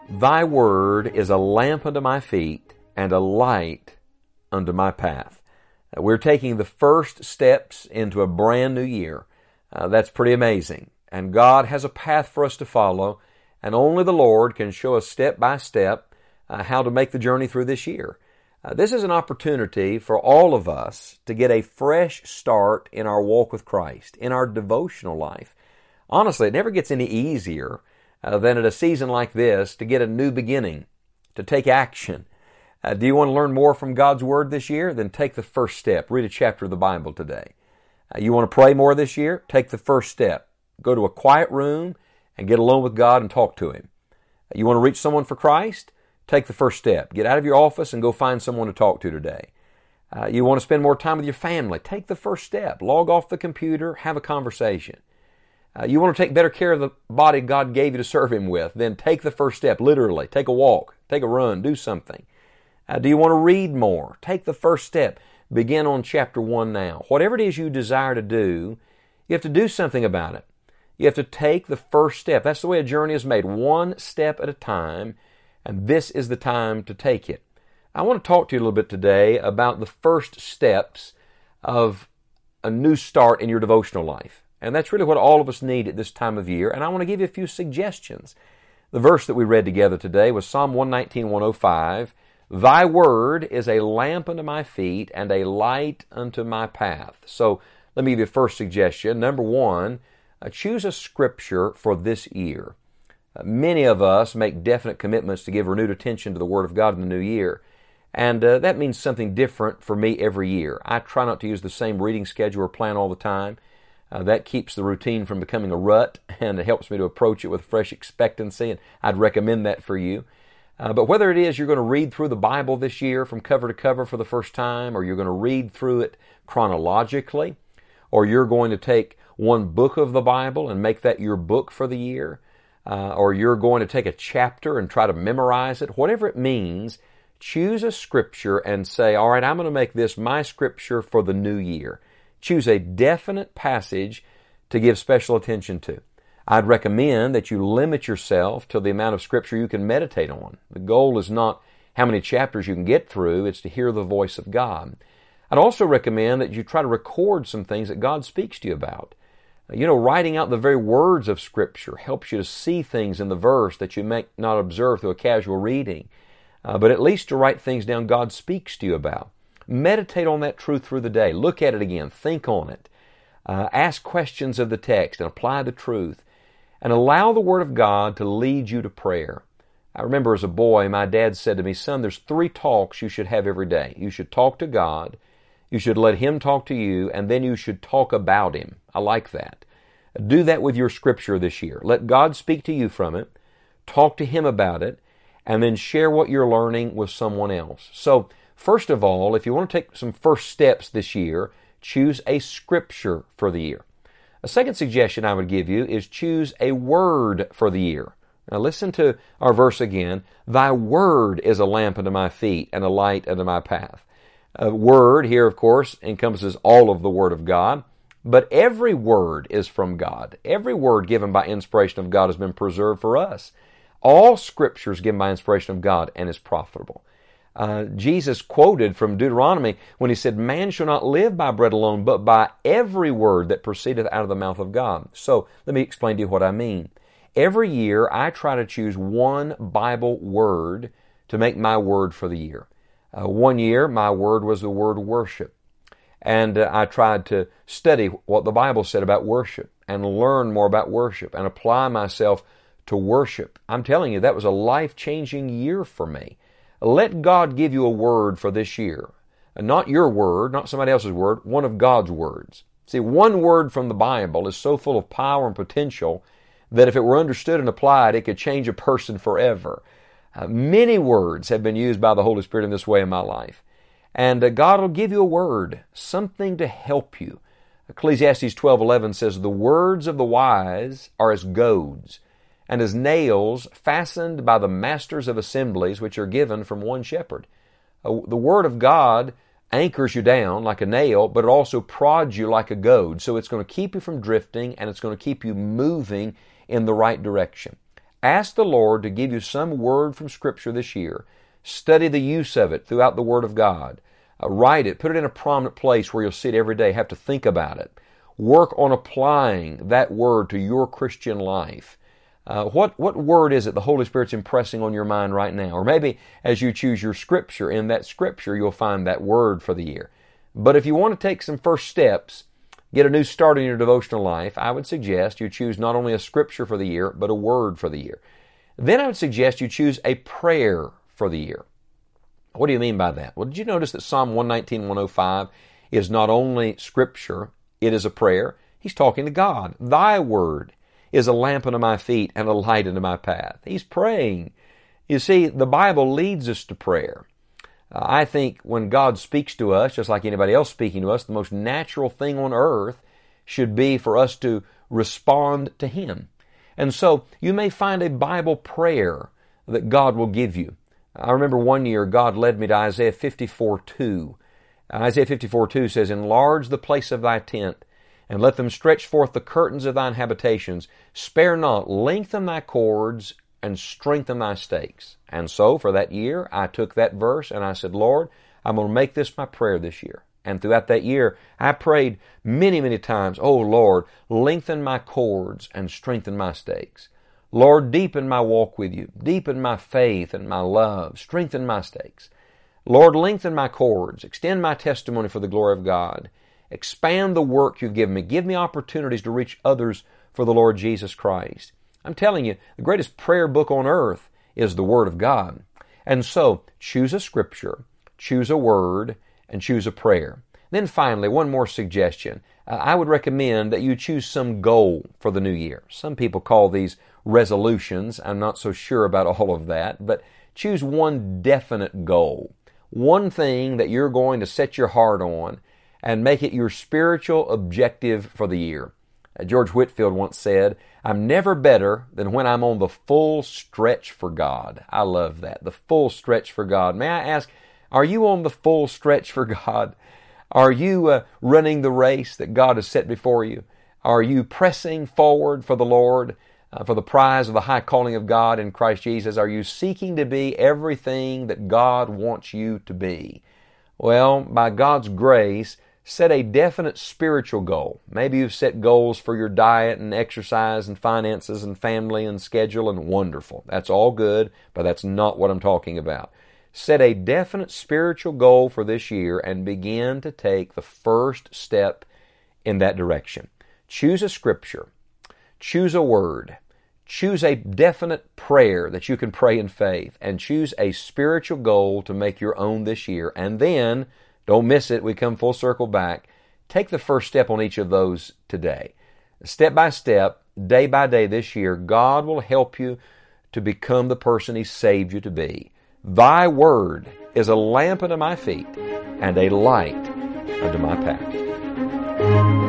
Thy word is a lamp unto my feet and a light unto my path. We're taking the first steps into a brand new year. That's pretty amazing. And God has a path for us to follow, and only the Lord can show us step by step how to make the journey through this year. This is an opportunity for all of us to get a fresh start in our walk with Christ, in our devotional life. Honestly, it never gets any easier than at a season like this to get a new beginning, to take action. Do you want to learn more from God's Word this year? Then take the first step. Read a chapter of the Bible today. You want to pray more this year? Take the first step. Go to a quiet room and get alone with God and talk to Him. You want to reach someone for Christ? Take the first step. Get out of your office and go find someone to talk to today. You want to spend more time with your family? Take the first step. Log off the computer, have a conversation. You want to take better care of the body God gave you to serve Him with? Then take the first step, literally. Take a walk, take a run, do something. Do you want to read more? Take the first step. Begin on chapter 1 now. Whatever it is you desire to do, you have to do something about it. You have to take the first step. That's the way a journey is made, one step at a time, and this is the time to take it. I want to talk to you a little bit today about the first steps of a new start in your devotional life. And that's really what all of us need at this time of year. And I want to give you a few suggestions. The verse that we read together today was Psalm 119, 105. Thy word is a lamp unto my feet and a light unto my path. So let me give you a first suggestion. Number one, choose a scripture for this year. Many of us make definite commitments to give renewed attention to the Word of God in the new year. And that means something different for me every year. I try not to use the same reading schedule or plan all the time. That keeps the routine from becoming a rut, and it helps me to approach it with fresh expectancy, and I'd recommend that for you. But whether it is you're going to read through the Bible this year from cover to cover for the first time, or you're going to read through it chronologically, or you're going to take one book of the Bible and make that your book for the year, or you're going to take a chapter and try to memorize it, whatever it means, choose a scripture and say, all right, I'm going to make this my scripture for the new year. Choose a definite passage to give special attention to. I'd recommend that you limit yourself to the amount of scripture you can meditate on. The goal is not how many chapters you can get through, it's to hear the voice of God. I'd also recommend that you try to record some things that God speaks to you about. Writing out the very words of Scripture helps you to see things in the verse that you may not observe through a casual reading, but at least to write things down God speaks to you about. Meditate on that truth through the day. Look at it again. Think on it. Ask questions of the text and apply the truth. And allow the Word of God to lead you to prayer. I remember as a boy, my dad said to me, son, there's 3 talks you should have every day. You should talk to God, you should let Him talk to you, and then you should talk about Him. I like that. Do that with your scripture this year. Let God speak to you from it, talk to Him about it, and then share what you're learning with someone else. So, first of all, if you want to take some first steps this year, choose a scripture for the year. A second suggestion I would give you is choose a word for the year. Now listen to our verse again. Thy word is a lamp unto my feet and a light unto my path. A word here, of course, encompasses all of the Word of God, but every word is from God. Every word given by inspiration of God has been preserved for us. All Scripture is given by inspiration of God and is profitable. Jesus quoted from Deuteronomy when He said, man shall not live by bread alone, but by every word that proceedeth out of the mouth of God. So let me explain to you what I mean. Every year I try to choose one Bible word to make my word for the year. One year my word was the word worship. And I tried to study what the Bible said about worship and learn more about worship and apply myself to worship. I'm telling you, that was a life-changing year for me. Let God give you a word for this year. Not your word, not somebody else's word, one of God's words. See, one word from the Bible is so full of power and potential that if it were understood and applied, it could change a person forever. Many words have been used by the Holy Spirit in this way in my life. And God will give you a word, something to help you. Ecclesiastes 12:11 says, the words of the wise are as goads, and as nails fastened by the masters of assemblies, which are given from one shepherd. The Word of God anchors you down like a nail, but it also prods you like a goad. So it's going to keep you from drifting, and it's going to keep you moving in the right direction. Ask the Lord to give you some word from Scripture this year. Study the use of it throughout the Word of God. Write it. Put it in a prominent place where you'll see it every day. Have to think about it. Work on applying that Word to your Christian life. What word is it the Holy Spirit's impressing on your mind right now? Or maybe as you choose your Scripture, in that Scripture you'll find that word for the year. But if you want to take some first steps, get a new start in your devotional life, I would suggest you choose not only a Scripture for the year, but a word for the year. Then I would suggest you choose a prayer for the year. What do you mean by that? Well, did you notice that Psalm 119, 105 is not only Scripture, it is a prayer? He's talking to God. Thy word is a lamp unto my feet and a light unto my path. He's praying. You see, the Bible leads us to prayer. I think when God speaks to us, just like anybody else speaking to us, the most natural thing on earth should be for us to respond to Him. And so you may find a Bible prayer that God will give you. I remember one year God led me to Isaiah 54:2. Isaiah 54:2 says, Enlarge the place of thy tent, and let them stretch forth the curtains of thine habitations. Spare not, lengthen thy cords, and strengthen thy stakes. And so for that year, I took that verse and I said, Lord, I'm going to make this my prayer this year. And throughout that year, I prayed many, many times, Oh Lord, lengthen my cords and strengthen my stakes. Lord, deepen my walk with you. Deepen my faith and my love. Strengthen my stakes. Lord, lengthen my cords. Extend my testimony for the glory of God. Expand the work you've given me. Give me opportunities to reach others for the Lord Jesus Christ. I'm telling you, the greatest prayer book on earth is the Word of God. And so, choose a Scripture, choose a word, and choose a prayer. Then finally, one more suggestion. I would recommend that you choose some goal for the new year. Some people call these resolutions. I'm not so sure about all of that, but choose one definite goal. One thing that you're going to set your heart on and make it your spiritual objective for the year. George Whitefield once said, I'm never better than when I'm on the full stretch for God. I love that, the full stretch for God. May I ask, are you on the full stretch for God? Are you running the race that God has set before you? Are you pressing forward for the Lord, for the prize of the high calling of God in Christ Jesus? Are you seeking to be everything that God wants you to be? Well, by God's grace, set a definite spiritual goal. Maybe you've set goals for your diet and exercise and finances and family and schedule, and wonderful. That's all good, but that's not what I'm talking about. Set a definite spiritual goal for this year and begin to take the first step in that direction. Choose a Scripture. Choose a word. Choose a definite prayer that you can pray in faith, and choose a spiritual goal to make your own this year. And then, don't miss it, we come full circle back. Take the first step on each of those today. Step by step, day by day this year, God will help you to become the person He saved you to be. Thy word is a lamp unto my feet and a light unto my path.